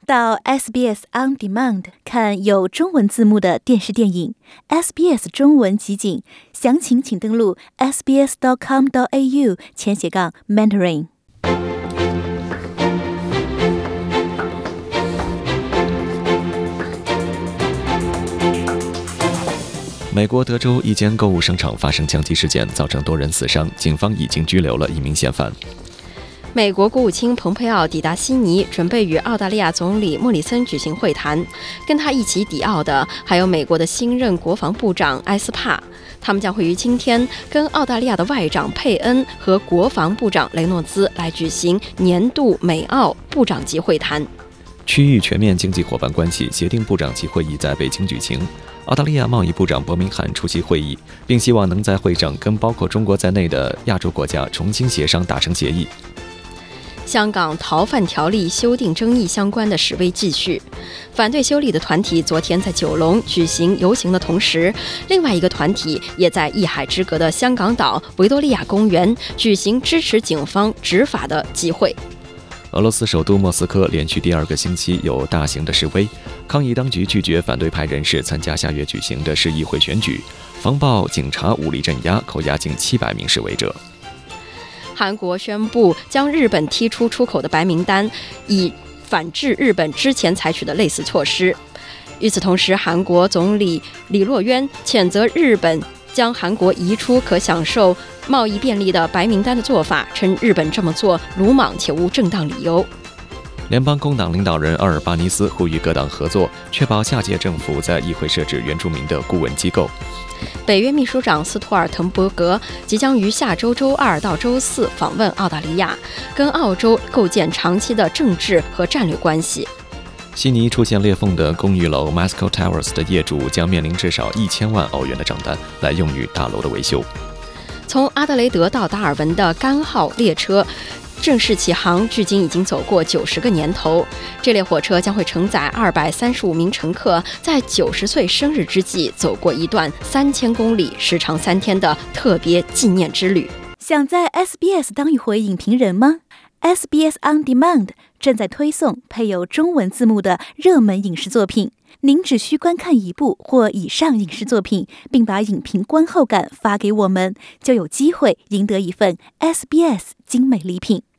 到 SBS On Demand 看有中文字幕的电视电影 SBS 中文集锦，详情请登录 sbs.com.au/Mandarin。 美国德州一间购物商场发生枪击事件，造成多人死伤，警方已经拘留了一名嫌犯。 美国国务卿蓬佩奥抵达悉尼，准备与澳大利亚总理莫里森举行会谈。跟他一起抵澳的还有美国的新任国防部长埃斯帕，他们将会于今天跟澳大利亚的外长佩恩和国防部长雷诺兹来举行年度美澳部长级会谈。 区域全面经济伙伴关系协定部长级会议在北京举行，澳大利亚贸易部长伯明翰出席会议，并希望能在会上跟包括中国在内的亚洲国家重新协商达成协议。 香港逃犯条例修订争议相关的示威继续，反对修例的团体昨天在九龙举行游行的同时，另外一个团体也在一海之隔的香港岛维多利亚公园举行支持警方执法的集会。 俄罗斯首都莫斯科连续第2个星期有大型的示威，抗议当局拒绝反对派人士参加下月举行的市议会选举，防暴警察武力镇压，扣押近700名示威者。 韩国宣布将日本踢出出口的白名单，以反制日本之前采取的类似措施。与此同时，韩国总理李洛渊谴责日本将韩国移出可享受贸易便利的白名单的做法，称日本这么做鲁莽且无正当理由。 联邦工党领导人奥尔巴尼斯呼吁各党合作，确保下届政府在议会设置原住民的顾问机构。 北约秘书长斯图尔滕伯格即将于下周周2到周4访问澳大利亚，跟澳洲构建长期的政治和战略关系。 悉尼出现裂缝的公寓楼 Masco Towers 的业主将面临至少1000万澳元的账单，来用于大楼的维修。 从阿德雷德到达尔文的干号列车正式启航，距今已经走过90个年头。这列火车将会承载235名乘客，在90岁生日之际走过一段3000公里、时长3天的特别纪念之旅。 想在 SBS 当一回影评人吗？ SBS On Demand 正在推送配有中文字幕的热门影视作品，您只需观看一部或以上影视作品，并把影评观后感发给我们，就有机会赢得一份 SBS 精美礼品。